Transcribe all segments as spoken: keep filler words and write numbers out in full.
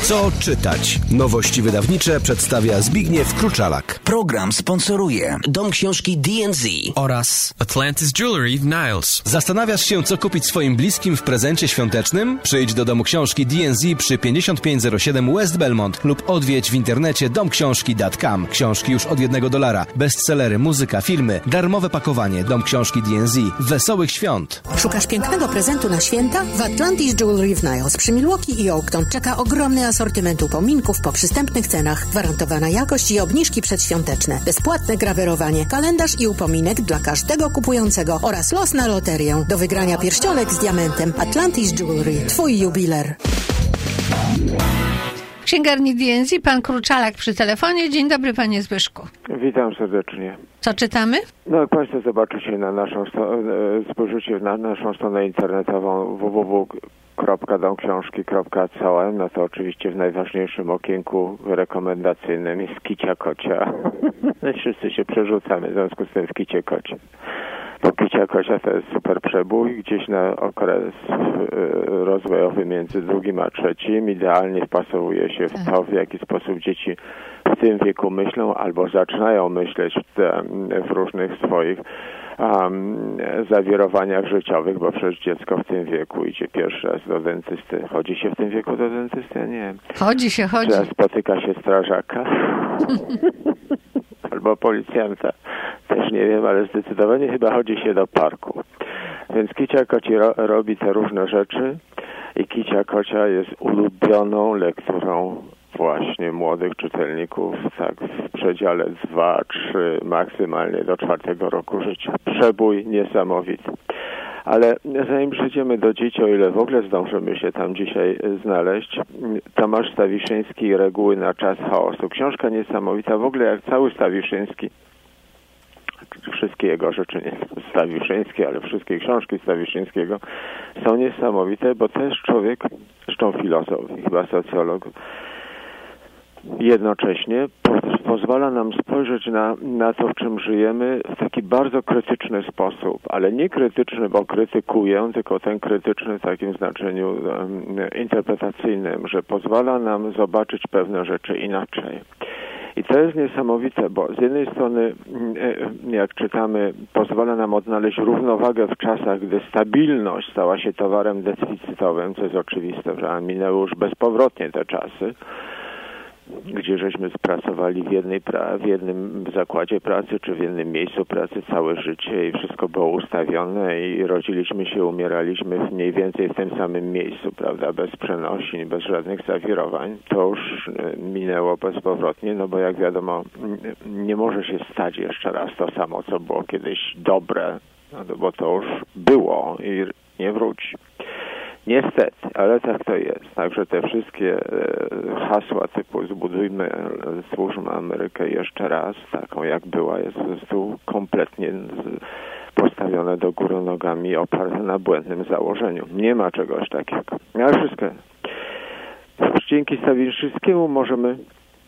Co czytać? Nowości wydawnicze przedstawia Zbigniew Kruczalak. Program sponsoruje Dom Książki D and Z oraz Atlantis Jewelry w Niles. Zastanawiasz się, co kupić swoim bliskim w prezencie świątecznym? Przyjdź do Domu Książki D and Z przy pięćdziesiąt pięć zero siedem West Belmont lub odwiedź w internecie dom książki kropka com. Książki już od jednego dolara, bestsellery, muzyka, filmy, darmowe pakowanie. Dom Książki D and Z. Wesołych świąt! Szukasz pięknego prezentu na święta? W Atlantis Jewelry w Niles przy Milwaukee i Oakton czeka ogromny asortyment upominków po przystępnych cenach, gwarantowana jakość i obniżki przedświąteczne, bezpłatne grawerowanie, kalendarz i upominek dla każdego kupującego oraz los na loterię. Do wygrania pierścionek z diamentem. Atlantis Jewelry. Twój jubiler. Księgarni D and Z, pan Kruczalak przy telefonie. Dzień dobry, panie Zbyszku. Witam serdecznie. Co czytamy? No jak państwo zobaczycie na naszą spojrzycie na naszą stronę internetową w w w kropka dom książki kropka com, no to oczywiście w najważniejszym okienku rekomendacyjnym jest kicia kocia. No wszyscy się przerzucamy w związku z tym w kicie kocie. Bo kicia kocia to jest super przebój, gdzieś na okres rozwojowy między drugim a trzecim. Idealnie wpasowuje się w to, w jaki sposób dzieci w tym wieku myślą albo zaczynają myśleć w, te, w różnych swoich um, zawirowaniach życiowych, bo przecież dziecko w tym wieku idzie pierwszy raz do dentysty. Chodzi się w tym wieku do dentysty? Ja nie wiem. Chodzi się, chodzi. Teraz spotyka się strażaka. Albo policjanta. Też nie wiem, ale zdecydowanie chyba chodzi się do parku. Więc kicia koci ro, robi te różne rzeczy i kicia kocia jest ulubioną lekturą właśnie młodych czytelników, tak w przedziale dwa, trzy, maksymalnie do czwartego roku życia. Przebój niesamowity. Ale zanim przejdziemy do dzieci, o ile w ogóle zdążymy się tam dzisiaj znaleźć, Tomasz Stawiszyński, Reguły na czas chaosu. Książka niesamowita, w ogóle jak cały Stawiszyński. Wszystkie jego rzeczy nie są Stawiszyńskie, ale wszystkie książki Stawiszyńskiego są niesamowite, bo to jest człowiek, zresztą filozof, chyba socjolog, jednocześnie po, pozwala nam spojrzeć na, na to, w czym żyjemy w taki bardzo krytyczny sposób, ale nie krytyczny, bo krytykuję, tylko ten krytyczny w takim znaczeniu um, interpretacyjnym, że pozwala nam zobaczyć pewne rzeczy inaczej. I to jest niesamowite, bo z jednej strony, jak czytamy, pozwala nam odnaleźć równowagę w czasach, gdy stabilność stała się towarem deficytowym, co jest oczywiste, że minęły już bezpowrotnie te czasy, gdzie żeśmy pracowali w, jednej pra- w jednym zakładzie pracy, czy w jednym miejscu pracy całe życie i wszystko było ustawione i rodziliśmy się, umieraliśmy mniej więcej w tym samym miejscu, prawda, bez przenosin, bez żadnych zawirowań. To już minęło bezpowrotnie, no bo jak wiadomo, nie może się stać jeszcze raz to samo, co było kiedyś dobre, no bo to już było i nie wróci. Niestety, ale tak to jest. Także te wszystkie hasła typu zbudujmy, stwórzmy Amerykę jeszcze raz, taką jak była, jest po prostu kompletnie postawione do góry nogami i oparte na błędnym założeniu. Nie ma czegoś takiego. Ale wszystko. Dzięki Stawiszyńskiemu możemy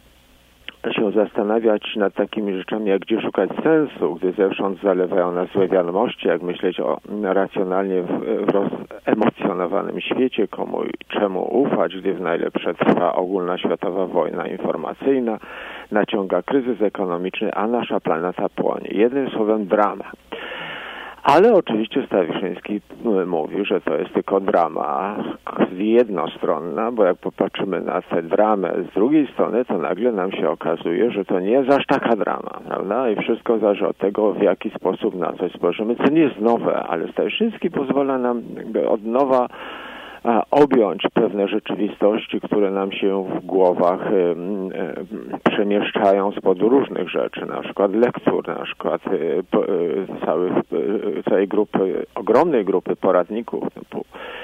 się zastanawiać nad takimi rzeczami, jak gdzie szukać sensu, gdy zewsząd zalewają nas złe wiadomości, jak myśleć o racjonalnie w, w rozemocjonowanym świecie, komu i czemu ufać, gdy w najlepsze trwa ogólna światowa wojna informacyjna, naciąga kryzys ekonomiczny, a nasza planeta płonie. Jednym słowem drama. Ale oczywiście Stawiszyński mówi, że to jest tylko drama jednostronna, bo jak popatrzymy na tę dramę z drugiej strony, to nagle nam się okazuje, że to nie jest aż taka drama, prawda? I wszystko zależy od tego, w jaki sposób na coś spojrzymy, co nie jest nowe, ale Stawiszyński pozwala nam jakby od nowa a, objąć pewne rzeczywistości, które nam się w głowach y, y, przemieszczają spod różnych rzeczy, na przykład lektur, na przykład y, y, cały, y, całej grupy, ogromnej grupy poradników typu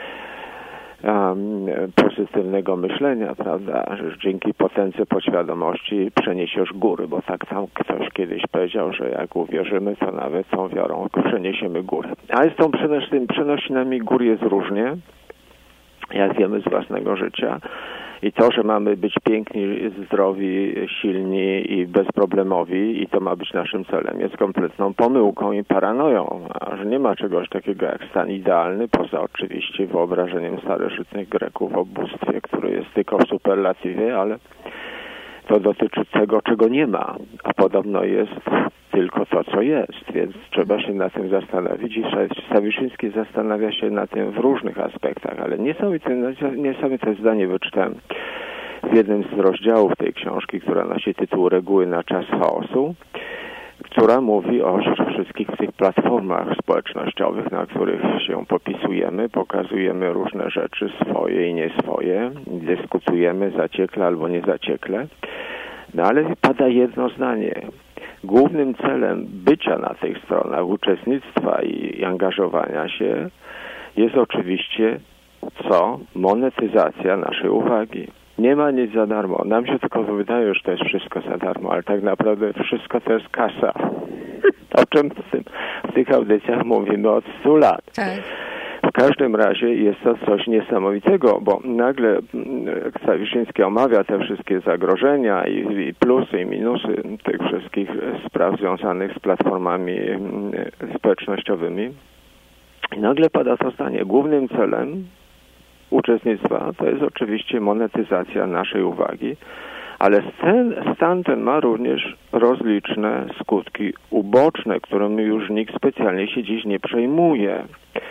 um, pozytywnego myślenia, prawda, że dzięki potędze podświadomości przeniesiesz góry, bo tak tam ktoś kiedyś powiedział, że jak uwierzymy, to nawet tą wiarą przeniesiemy góry. A z tą przenosinami gór jest różnie. jak wiemy z własnego życia. I to, że mamy być piękni, zdrowi, silni i bezproblemowi i to ma być naszym celem, jest kompletną pomyłką i paranoją. A że nie ma czegoś takiego jak stan idealny, poza oczywiście wyobrażeniem starożytnych Greków o bóstwie, które jest tylko w superlatywie, ale to dotyczy tego, czego nie ma, a podobno jest tylko to, co jest, więc trzeba się na tym zastanowić i Stawiszyński zastanawia się na tym w różnych aspektach, ale niesamowite, niesamowite zdanie wyczytałem w jednym z rozdziałów tej książki, która nosi tytuł Reguły na czas chaosu, która mówi o wszystkich tych platformach społecznościowych, na których się popisujemy, pokazujemy różne rzeczy, swoje i nie swoje, dyskutujemy zaciekle albo nie zaciekle. No ale pada jedno zdanie. Głównym celem bycia na tych stronach, uczestnictwa i, i angażowania się jest oczywiście co? Monetyzacja naszej uwagi. Nie ma nic za darmo. Nam się tylko wydaje, że to jest wszystko za darmo, ale tak naprawdę wszystko to jest kasa. O czym w, tym, w tych audycjach mówimy od stu lat. Tak. W każdym razie jest to coś niesamowitego, bo nagle Stawiszyński omawia te wszystkie zagrożenia i, i plusy i minusy tych wszystkich spraw związanych z platformami społecznościowymi. I nagle pada to zdanie. Głównym celem uczestnictwa to jest oczywiście monetyzacja naszej uwagi, ale ten, stan ten ma również rozliczne skutki uboczne, którymi już nikt specjalnie się dziś nie przejmuje.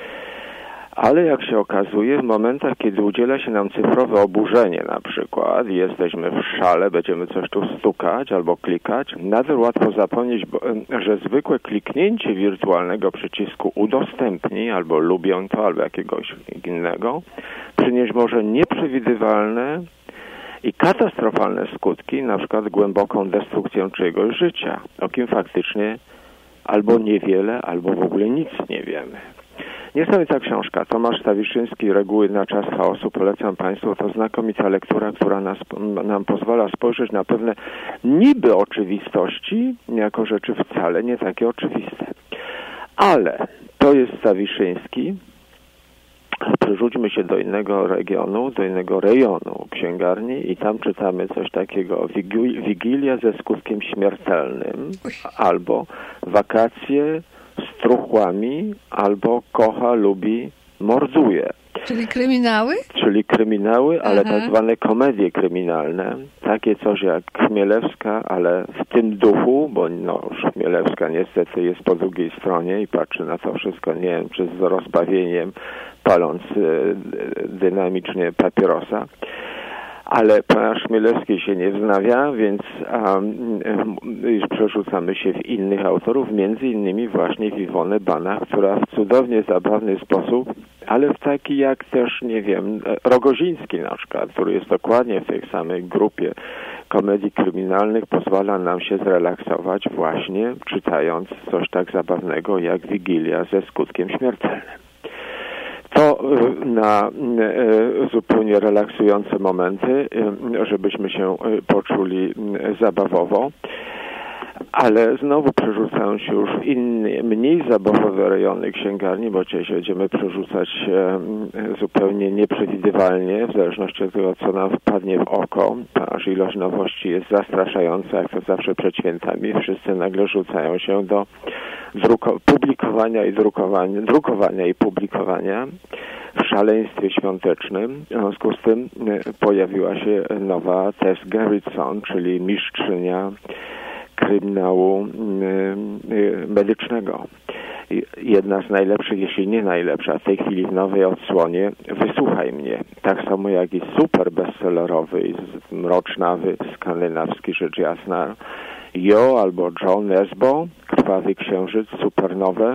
Ale jak się okazuje, w momentach, kiedy udziela się nam cyfrowe oburzenie na przykład, jesteśmy w szale, będziemy coś tu stukać albo klikać, nader łatwo zapomnieć, że zwykłe kliknięcie wirtualnego przycisku udostępnij albo lubię to, albo jakiegoś innego, przynieść może nieprzewidywalne i katastrofalne skutki, na przykład głęboką destrukcję czyjegoś życia, o kim faktycznie albo niewiele, albo w ogóle nic nie wiemy. Niesamowita książka. Tomasz Stawiszyński, Reguły na czas chaosu. Polecam Państwu. To znakomita lektura, która nas, nam pozwala spojrzeć na pewne niby oczywistości, jako rzeczy wcale nie takie oczywiste. Ale to jest Stawiszyński. Przerzućmy się do innego regionu, do innego rejonu księgarni i tam czytamy coś takiego. Wigilia ze skutkiem śmiertelnym albo wakacje z truchłami, albo kocha, lubi, morduje. Czyli kryminały? Czyli kryminały, ale Aha. tak zwane komedie kryminalne. Takie coś jak Chmielewska, ale w tym duchu, bo no, Chmielewska niestety jest po drugiej stronie i patrzy na to wszystko, nie wiem, czy z rozbawieniem, paląc y, dynamicznie papierosa. Ale pan Chmielewski się nie wznawia, więc um, już przerzucamy się w innych autorów, między innymi właśnie w Iwonę Banach, która w cudownie zabawny sposób, ale w taki jak też, nie wiem, Rogoziński na przykład, który jest dokładnie w tej samej grupie komedii kryminalnych, pozwala nam się zrelaksować właśnie czytając coś tak zabawnego jak Wigilia ze skutkiem śmiertelnym. To na zupełnie relaksujące momenty, żebyśmy się poczuli zabawowo, ale znowu przerzucają się już w inne, mniej zabawowe rejony księgarni, bo dzisiaj się będziemy przerzucać zupełnie nieprzewidywalnie, w zależności od tego, co nam wpadnie w oko, aż ilość nowości jest zastraszająca, jak to zawsze przed świętami. Wszyscy nagle rzucają się do druko- publikowania i drukowania, drukowania i publikowania w szaleństwie świątecznym. W związku z tym pojawiła się nowa Tess Gerritsen, czyli mistrzynia kryminału medycznego. Jedna z najlepszych, jeśli nie najlepsza, w tej chwili w nowej odsłonie Wysłuchaj mnie. Tak samo jak i super bestsellerowy, mrocznawy, skandynawski rzecz jasna Jo albo John Nesbo, Krwawy Księżyc, super nowe.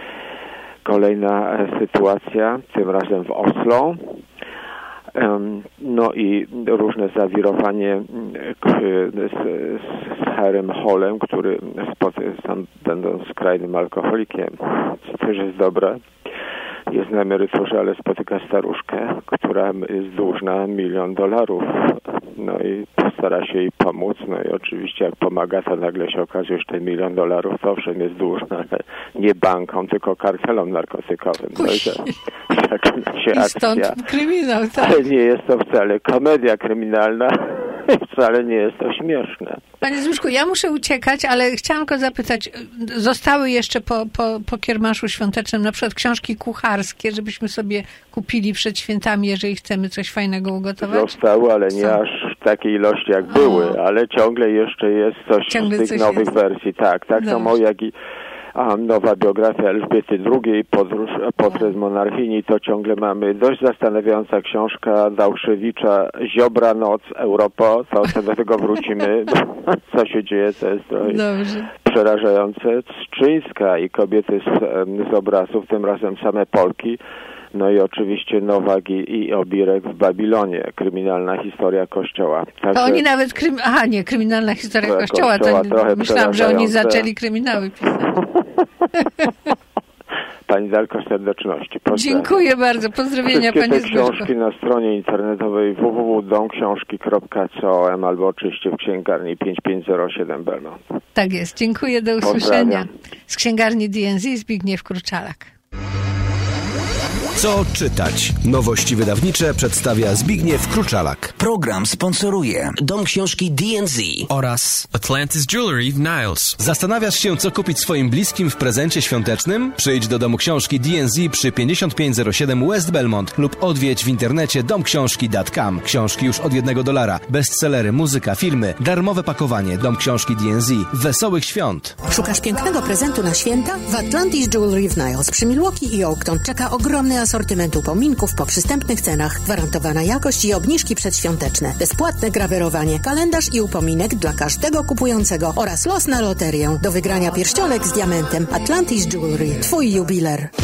Kolejna sytuacja, tym razem w Oslo. No i różne zawirowanie z, z Harrym Hallem, który tam będąc skrajnym alkoholikiem, co też jest dobre, jest na emeryturze, ale spotyka staruszkę, która jest dłużna milion dolarów. No i postara się jej pomóc. No i oczywiście jak pomaga, to nagle się okazuje, że ten milion dolarów to owszem jest dłużna, ale nie bankom, tylko kartelom narkotykowym. No i to, zaczyna się I akcja. stąd kryminał, tak. Ale nie jest to wcale komedia kryminalna. Wcale nie jest to śmieszne. Panie Zbyszku, ja muszę uciekać, ale chciałam go zapytać, zostały jeszcze po, po, po kiermaszu świątecznym na przykład książki kucharskie, żebyśmy sobie kupili przed świętami, jeżeli chcemy coś fajnego ugotować? Zostały, ale nie Są. aż w takiej ilości jak O. były, ale ciągle jeszcze jest coś Ciągle z tych coś nowych jest. wersji. Tak, tak Dobrze. samo jak i a, nowa biografia Elżbiety drugiej, podróż, portret monarchini, to ciągle mamy dość zastanawiająca książka Dałszewicza, Ziobra Noc, Europo, to sobie do tego wrócimy, co się dzieje, to jest trochę Dobrze. przerażające. Strzyńska i kobiety z, z obrazów, tym razem same Polki. No i oczywiście Nowak i, i Obirek w Babilonie, kryminalna historia Kościoła. Także To oni nawet, krym... aha nie, kryminalna historia Trochę Kościoła, Kościoła, to trochę myślałam, że oni przerażające. zaczęli kryminały pisać. Pani Darko, serdeczności. Pozdrawiam. Dziękuję bardzo, pozdrowienia Wszystkie Panie te Zbyszku. książki na stronie internetowej w w w kropka dom książki kropka com albo oczywiście w księgarni pięć pięć zero siedem Belmont. Tak jest, dziękuję, do usłyszenia. Pozdrawiam. Z księgarni D N Z Zbigniew Kruczalak. Co czytać? Nowości wydawnicze przedstawia Zbigniew Kruczalak. Program sponsoruje Dom Książki D N Z oraz Atlantis Jewelry w Niles. Zastanawiasz się, co kupić swoim bliskim w prezencie świątecznym? Przyjdź do Domu Książki D N Z przy pięćdziesiąt pięć zero siedem West Belmont lub odwiedź w internecie dom książki kropka com. Książki już od jednego dolara, bestsellery, muzyka, filmy, darmowe pakowanie. Dom Książki D N Z. Wesołych świąt! Szukasz pięknego prezentu na święta? W Atlantis Jewelry w Niles przy Milwaukee i Oakton czeka ogromny asortyment upominków po przystępnych cenach, gwarantowana jakość i obniżki przedświąteczne, bezpłatne grawerowanie, kalendarz i upominek dla każdego kupującego oraz los na loterię. Do wygrania pierścionek z diamentem. Atlantis Jewelry. Twój jubiler.